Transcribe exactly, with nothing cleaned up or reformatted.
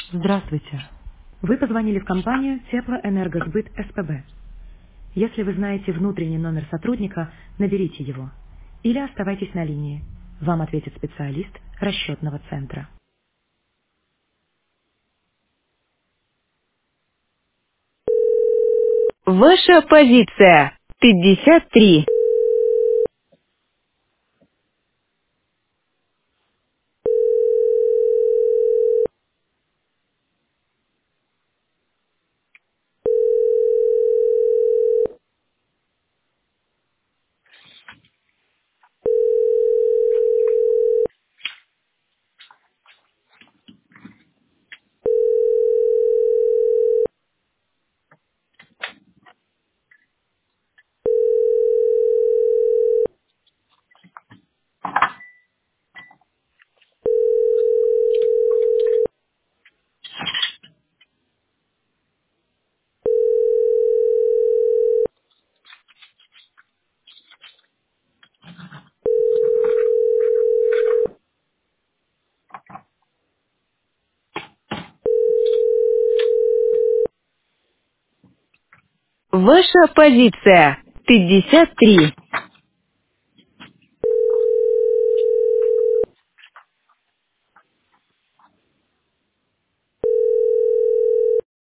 Здравствуйте. Вы позвонили в компанию Теплоэнергосбыт СПБ. Если вы знаете внутренний номер сотрудника, наберите его. Или оставайтесь на линии. Вам ответит специалист расчетного центра. Ваша позиция пятьдесят три. Ваша позиция пятьдесят три.